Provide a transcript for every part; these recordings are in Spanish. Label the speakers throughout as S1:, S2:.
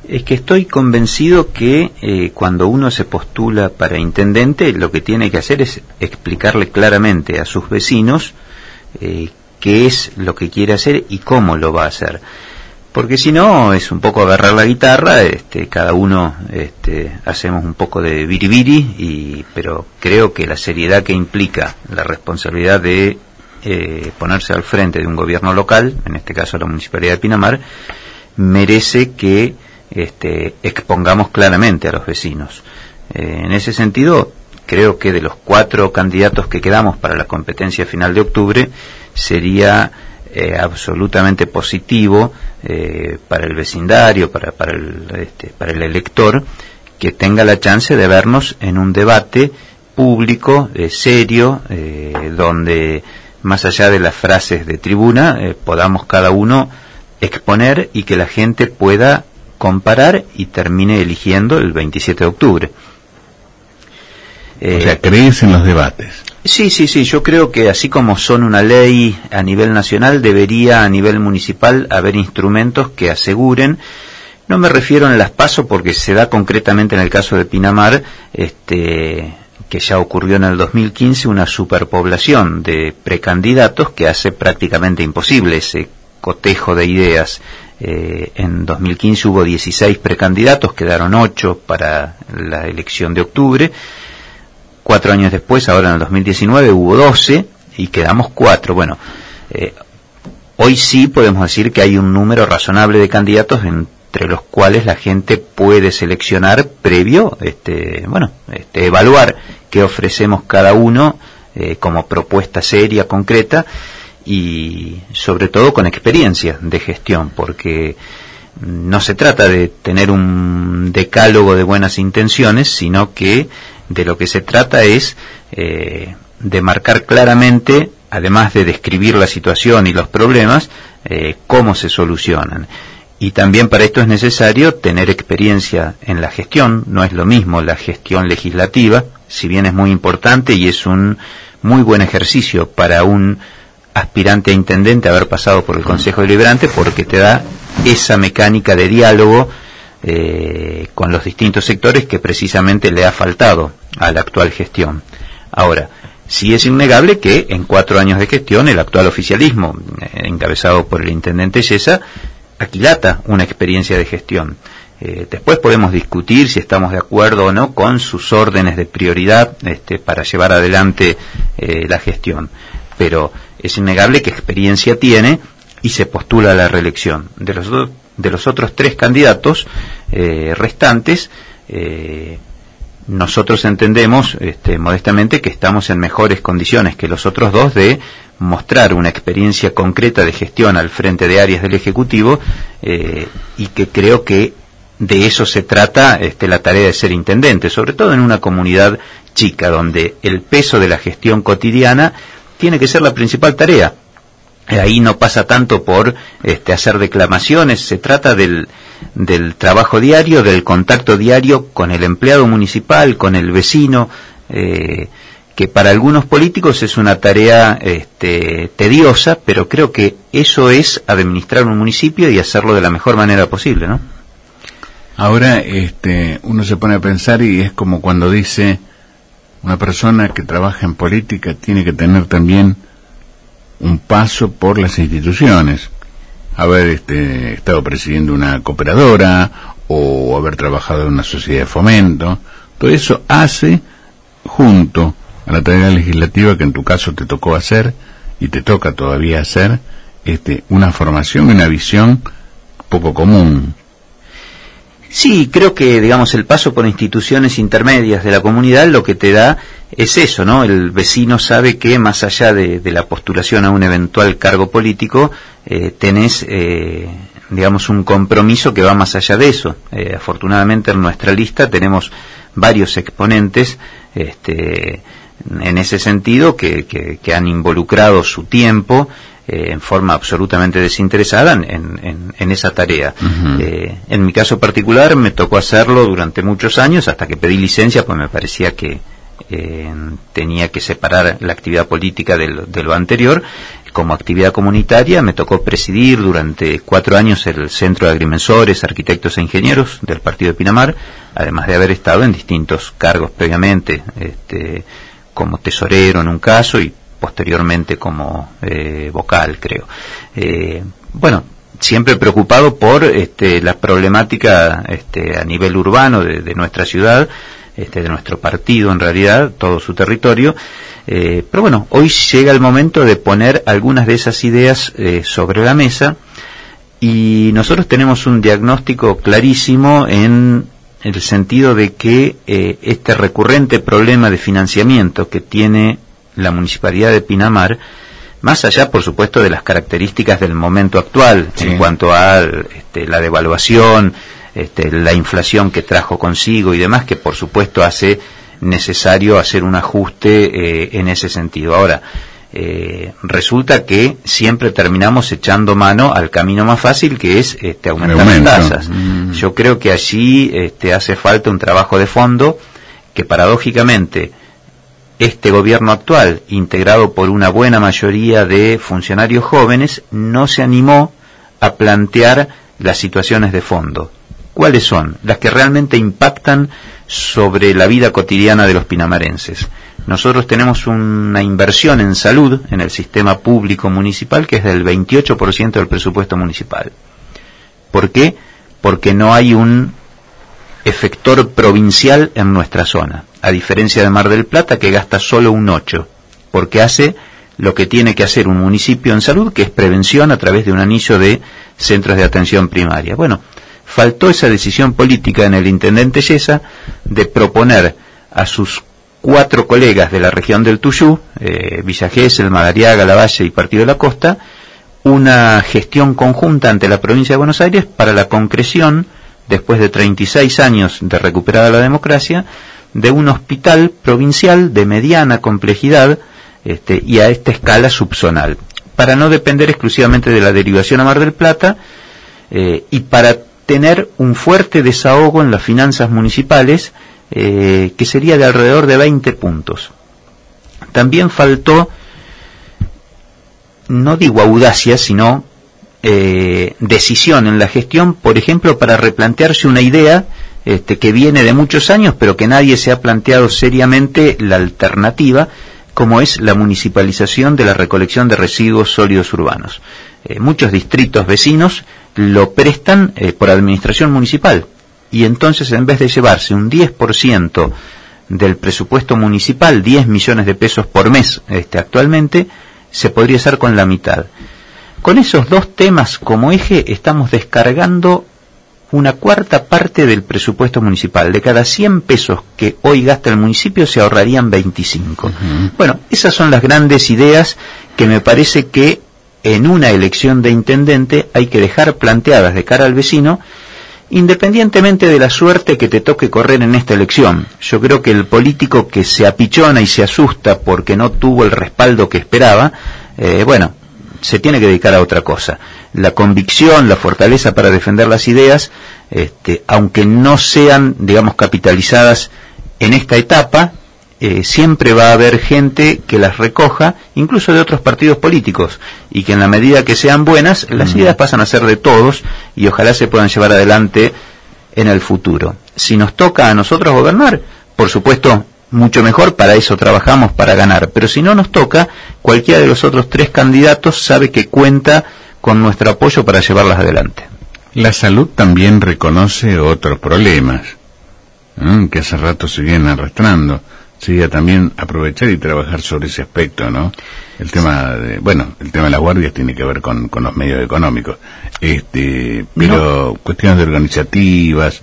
S1: Es que estoy convencido que cuando uno se postula para intendente, lo que tiene que hacer es explicarle claramente a sus vecinos qué es lo que quiere hacer y cómo lo va a hacer. Porque si no, es un poco agarrar la guitarra, cada uno hacemos un poco de biribiri, pero creo que la seriedad que implica la responsabilidad de ponerse al frente de un gobierno local, en este caso la Municipalidad de Pinamar, merece que expongamos claramente a los vecinos. En ese sentido, creo que de los 4 candidatos que quedamos para la competencia final de octubre, sería absolutamente positivo para el vecindario, para el elector, que tenga la chance de vernos en un debate público, serio, donde más allá de las frases de tribuna, podamos cada uno exponer y que la gente pueda comparar y termine eligiendo el 27 de octubre.
S2: O sea, ¿crees en los debates?
S1: Sí, yo creo que así como son una ley a nivel nacional, debería a nivel municipal haber instrumentos que aseguren, no me refiero en las PASO porque se da concretamente en el caso de Pinamar, que ya ocurrió en el 2015, una superpoblación de precandidatos que hace prácticamente imposible ese cotejo de ideas. En 2015 hubo 16 precandidatos, quedaron 8 para la elección de octubre. 4 años después, ahora en el 2019, hubo 12 y quedamos 4. Bueno, hoy sí podemos decir que hay un número razonable de candidatos entre los cuales la gente puede seleccionar previo, evaluar qué ofrecemos cada uno como propuesta seria, concreta y sobre todo con experiencia de gestión, porque no se trata de tener un decálogo de buenas intenciones, sino que de lo que se trata es de marcar claramente, además de describir la situación y los problemas, cómo se solucionan. Y también para esto es necesario tener experiencia en la gestión. No es lo mismo la gestión legislativa, si bien es muy importante y es un muy buen ejercicio para un aspirante a intendente haber pasado por el Consejo Deliberante, porque te da esa mecánica de diálogo con los distintos sectores que precisamente le ha faltado a la actual gestión. Ahora, sí es innegable que en 4 años de gestión el actual oficialismo, encabezado por el intendente Yesa, aquilata una experiencia de gestión. Después podemos discutir si estamos de acuerdo o no con sus órdenes de prioridad para llevar adelante la gestión, pero es innegable que experiencia tiene y se postula a la reelección. De los otros 3 candidatos restantes, nosotros entendemos modestamente que estamos en mejores condiciones que los otros 2 de mostrar una experiencia concreta de gestión al frente de áreas del Ejecutivo, y que creo que de eso se trata la tarea de ser intendente, sobre todo en una comunidad chica donde el peso de la gestión cotidiana tiene que ser la principal tarea. Ahí no pasa tanto por hacer declamaciones, se trata del trabajo diario, del contacto diario con el empleado municipal, con el vecino, que para algunos políticos es una tarea tediosa, pero creo que eso es administrar un municipio y hacerlo de la mejor manera posible, ¿no?
S2: Ahora uno se pone a pensar y es como cuando dice una persona que trabaja en política tiene que tener también un paso por las instituciones, haber estado presidiendo una cooperadora o haber trabajado en una sociedad de fomento. Todo eso hace, junto a la tarea legislativa que en tu caso te tocó hacer y te toca todavía hacer, una formación y una visión poco común.
S1: Sí, creo que, digamos, el paso por instituciones intermedias de la comunidad lo que te da es eso, ¿no? El vecino sabe que más allá de la postulación a un eventual cargo político, tenés, digamos, un compromiso que va más allá de eso. Afortunadamente en nuestra lista tenemos varios exponentes, en ese sentido, que han involucrado su tiempo en forma absolutamente desinteresada en esa tarea. Uh-huh. En mi caso particular me tocó hacerlo durante muchos años hasta que pedí licencia, pues me parecía que tenía que separar la actividad política de lo anterior, como actividad comunitaria me tocó presidir durante 4 años el Centro de Agrimensores, Arquitectos e Ingenieros del Partido de Pinamar, además de haber estado en distintos cargos previamente, como tesorero en un caso y posteriormente como vocal, creo. Bueno, siempre preocupado por la problemática a nivel urbano de nuestra ciudad, de nuestro partido en realidad, todo su territorio. Pero bueno, hoy llega el momento de poner algunas de esas ideas sobre la mesa, y nosotros tenemos un diagnóstico clarísimo en el sentido de que este recurrente problema de financiamiento que tiene la Municipalidad de Pinamar, más allá por supuesto de las características del momento actual, sí, en cuanto a la devaluación, la inflación que trajo consigo y demás, que por supuesto hace necesario hacer un ajuste en ese sentido. Ahora, resulta que siempre terminamos echando mano al camino más fácil, que es aumentar las tasas. Yo creo que allí hace falta un trabajo de fondo que paradójicamente este gobierno actual, integrado por una buena mayoría de funcionarios jóvenes, no se animó a plantear las situaciones de fondo. ¿Cuáles son? Las que realmente impactan sobre la vida cotidiana de los pinamarenses. Nosotros tenemos una inversión en salud en el sistema público municipal que es del 28% del presupuesto municipal. ¿Por qué? Porque no hay un efector provincial en nuestra zona, a diferencia de Mar del Plata, que gasta solo un 8%, porque hace lo que tiene que hacer un municipio en salud, que es prevención a través de un anillo de centros de atención primaria. Bueno, faltó esa decisión política en el intendente Yesa de proponer a sus 4 colegas de la región del Tuyú, Villa Gesell, Madariaga, Lavalle y Partido de la Costa, una gestión conjunta ante la provincia de Buenos Aires para la concreción, después de 36 años de recuperada la democracia, de un hospital provincial de mediana complejidad y a esta escala subzonal, para no depender exclusivamente de la derivación a Mar del Plata, y para tener un fuerte desahogo en las finanzas municipales, que sería de alrededor de 20 puntos. También faltó, no digo audacia, sino decisión en la gestión, por ejemplo, para replantearse una idea que viene de muchos años, pero que nadie se ha planteado seriamente la alternativa, como es la municipalización de la recolección de residuos sólidos urbanos. Muchos distritos vecinos lo prestan por administración municipal, y entonces en vez de llevarse un 10% del presupuesto municipal, 10 millones de pesos por mes actualmente, se podría hacer con la mitad. Con esos 2 temas como eje estamos descargando una cuarta parte del presupuesto municipal. De cada 100 pesos que hoy gasta el municipio se ahorrarían 25. Bueno, esas son las grandes ideas que me parece que en una elección de intendente hay que dejar planteadas de cara al vecino, independientemente de la suerte que te toque correr en esta elección. Yo creo que el político que se apichona y se asusta porque no tuvo el respaldo que esperaba, se tiene que dedicar a otra cosa. La convicción, la fortaleza para defender las ideas, aunque no sean, digamos, capitalizadas en esta etapa, siempre va a haber gente que las recoja, incluso de otros partidos políticos, y que en la medida que sean buenas, las ideas pasan a ser de todos y ojalá se puedan llevar adelante en el futuro. Si nos toca a nosotros gobernar, por supuesto, mucho mejor, para eso trabajamos, para ganar, pero si no nos toca, cualquiera de los otros 3 candidatos sabe que cuenta con nuestro apoyo para llevarlas adelante.
S2: La salud también reconoce otros problemas, que hace rato se vienen arrastrando. Sería también aprovechar y trabajar sobre ese aspecto, ¿no? El tema de las guardias tiene que ver con los medios económicos, pero cuestiones de organizativas,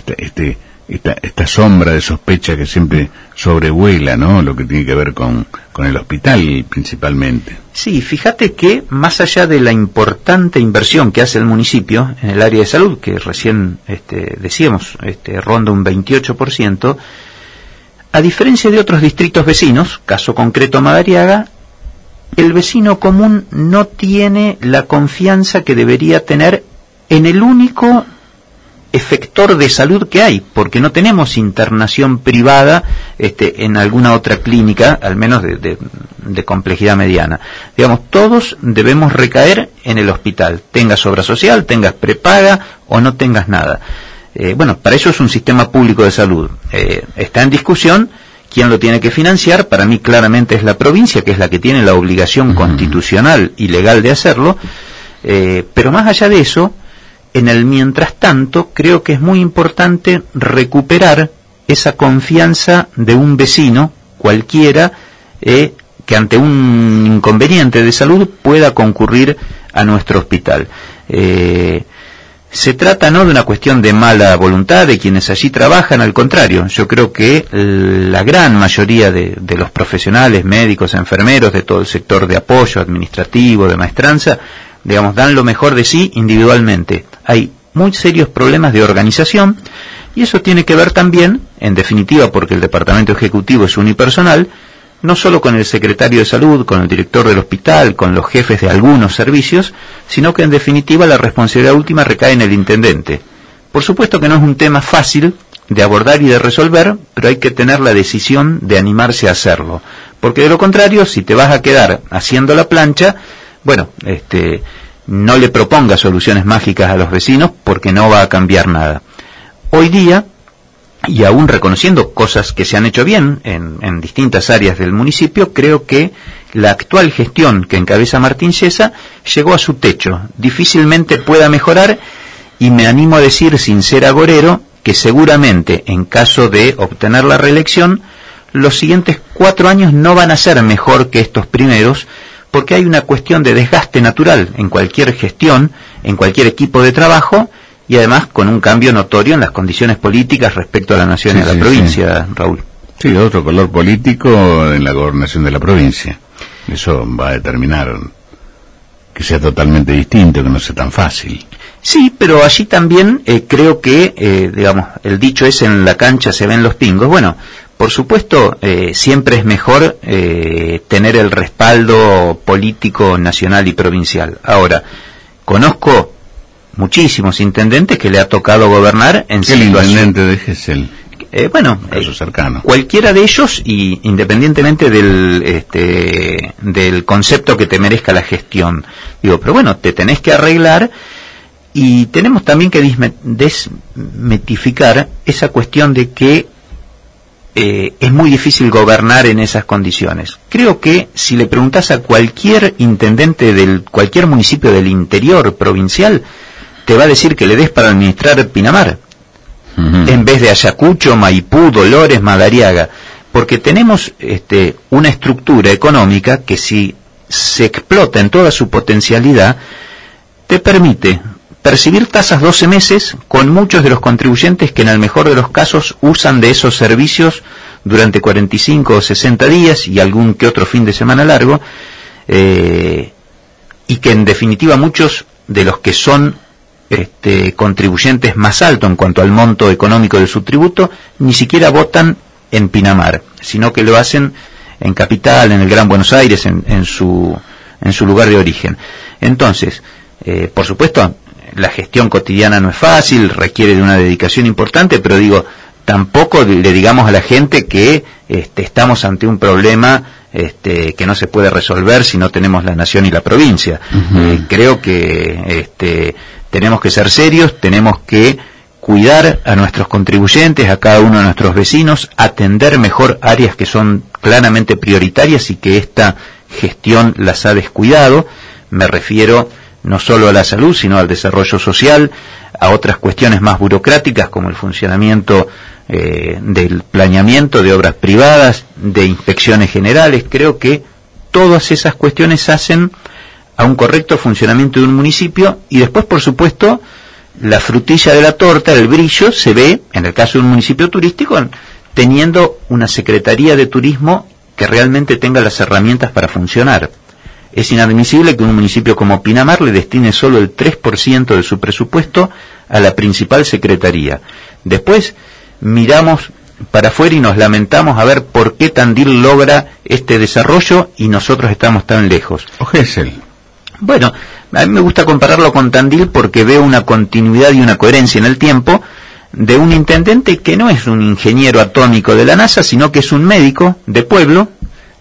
S2: esta sombra de sospecha que siempre sobrevuela, ¿no? Lo que tiene que ver con el hospital principalmente.
S1: Sí, fíjate que más allá de la importante inversión que hace el municipio en el área de salud, que recién decíamos, ronda un 28%, a diferencia de otros distritos vecinos, caso concreto Madariaga, el vecino común no tiene la confianza que debería tener en el único efector de salud que hay, porque no tenemos internación privada en alguna otra clínica, al menos de complejidad mediana. Digamos, todos debemos recaer en el hospital, tengas obra social, tengas prepaga o no tengas nada. Bueno, para eso es un sistema público de salud. Está en discusión quién lo tiene que financiar. Para mí claramente es la provincia, que es la que tiene la obligación constitucional y legal de hacerlo, pero más allá de eso, en el mientras tanto, creo que es muy importante recuperar esa confianza de un vecino, cualquiera, que ante un inconveniente de salud pueda concurrir a nuestro hospital. Se trata no de una cuestión de mala voluntad de quienes allí trabajan, al contrario, yo creo que la gran mayoría de los profesionales, médicos, enfermeros, de todo el sector de apoyo administrativo, de maestranza, digamos, dan lo mejor de sí individualmente. Hay muy serios problemas de organización, y eso tiene que ver también, en definitiva, porque el departamento ejecutivo es unipersonal, no solo con el secretario de salud, con el director del hospital, con los jefes de algunos servicios, sino que en definitiva la responsabilidad última recae en el intendente. Por supuesto que no es un tema fácil de abordar y de resolver, pero hay que tener la decisión de animarse a hacerlo, porque de lo contrario, si te vas a quedar haciendo la plancha, bueno, no le propongas soluciones mágicas a los vecinos, porque no va a cambiar nada. Hoy día, y aún reconociendo cosas que se han hecho bien en distintas áreas del municipio, creo que la actual gestión que encabeza Martín Chiesa llegó a su techo. Difícilmente pueda mejorar, y me animo a decir, sin ser agorero, que seguramente, en caso de obtener la reelección, los siguientes 4 años no van a ser mejor que estos primeros, porque hay una cuestión de desgaste natural en cualquier gestión, en cualquier equipo de trabajo, y además con un cambio notorio en las condiciones políticas respecto a la nación y a la provincia, Raúl.
S2: Sí, otro color político en la gobernación de la provincia. Eso va a determinar que sea totalmente distinto, que no sea tan fácil.
S1: Sí, pero allí también creo que, digamos, el dicho es: en la cancha se ven los pingos. Bueno, por supuesto, siempre es mejor tener el respaldo político nacional y provincial. Ahora, conozco muchísimos intendentes que le ha tocado gobernar en situación.
S2: El intendente de Gesell.
S1: Bueno, cualquiera de ellos, y independientemente del concepto que te merezca la gestión. Digo, pero bueno, te tenés que arreglar, y tenemos también que desmitificar esa cuestión de que es muy difícil gobernar en esas condiciones. Creo que si le preguntás a cualquier intendente de cualquier municipio del interior provincial, te va a decir que le des para administrar Pinamar, en vez de Ayacucho, Maipú, Dolores, Madariaga, porque tenemos una estructura económica que, si se explota en toda su potencialidad, te permite percibir tasas 12 meses con muchos de los contribuyentes que en el mejor de los casos usan de esos servicios durante 45 o 60 días y algún que otro fin de semana largo, y que en definitiva muchos de los que son contribuyentes más altos en cuanto al monto económico de su tributo ni siquiera votan en Pinamar, sino que lo hacen en Capital, en el Gran Buenos Aires, en su lugar de origen. Entonces, por supuesto, la gestión cotidiana no es fácil, requiere de una dedicación importante, pero digo, tampoco le digamos a la gente que estamos ante un problema que no se puede resolver si no tenemos la nación y la provincia. Creo que tenemos que ser serios, tenemos que cuidar a nuestros contribuyentes, a cada uno de nuestros vecinos, atender mejor áreas que son claramente prioritarias y que esta gestión las ha descuidado. Me refiero no solo a la salud, sino al desarrollo social, a otras cuestiones más burocráticas como el funcionamiento del planeamiento de obras privadas, de inspecciones generales. Creo que todas esas cuestiones hacen a un correcto funcionamiento de un municipio, y después, por supuesto, la frutilla de la torta, el brillo, se ve, en el caso de un municipio turístico, teniendo una Secretaría de Turismo que realmente tenga las herramientas para funcionar. Es inadmisible que un municipio como Pinamar le destine solo el 3% de su presupuesto a la principal secretaría. Después miramos para afuera y nos lamentamos a ver por qué Tandil logra este desarrollo y nosotros estamos tan lejos.
S2: O Gesell.
S1: Bueno, a mí me gusta compararlo con Tandil porque veo una continuidad y una coherencia en el tiempo de un intendente que no es un ingeniero atómico de la NASA, sino que es un médico de pueblo,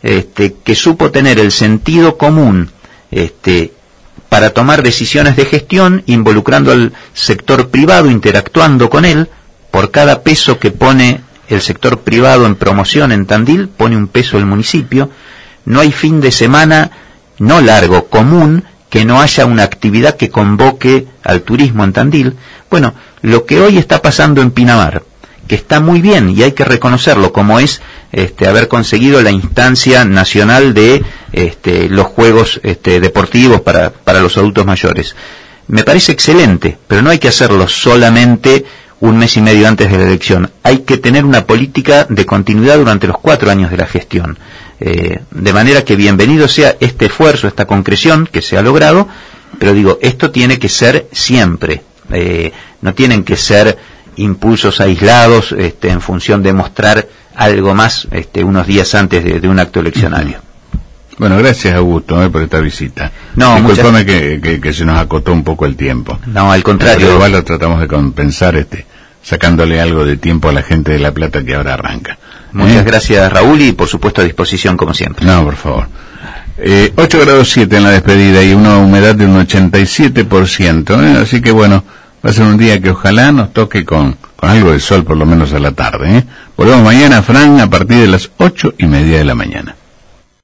S1: que supo tener el sentido común para tomar decisiones de gestión, involucrando al sector privado, interactuando con él. Por cada peso que pone el sector privado en promoción en Tandil, pone un peso el municipio. No hay fin de semana, no largo, común, que no haya una actividad que convoque al turismo en Tandil. Bueno, lo que hoy está pasando en Pinamar, que está muy bien y hay que reconocerlo, como es haber conseguido la instancia nacional de los juegos deportivos para los adultos mayores. Me parece excelente, pero no hay que hacerlo solamente un mes y medio antes de la elección. Hay que tener una política de continuidad durante los 4 años de la gestión. De manera que bienvenido sea este esfuerzo, esta concreción que se ha logrado, pero digo, esto tiene que ser siempre. No tienen que ser impulsos aislados en función de mostrar algo más unos días antes de un acto eleccionario.
S2: Bueno, gracias Augusto por esta visita.
S1: No,
S2: discúlpame que se nos acotó un poco el tiempo.
S1: No, al contrario.
S2: Pero igual lo tratamos de compensar sacándole algo de tiempo a la gente de La Plata que ahora arranca.
S1: Muchas gracias Raúl y por supuesto a disposición como siempre.
S2: No, por favor. 8 grados 7 en la despedida y una humedad de un 87%, así que bueno, va a ser un día que ojalá nos toque con algo de sol por lo menos a la tarde. Volvemos mañana, Fran, a partir de las 8:30 de la mañana.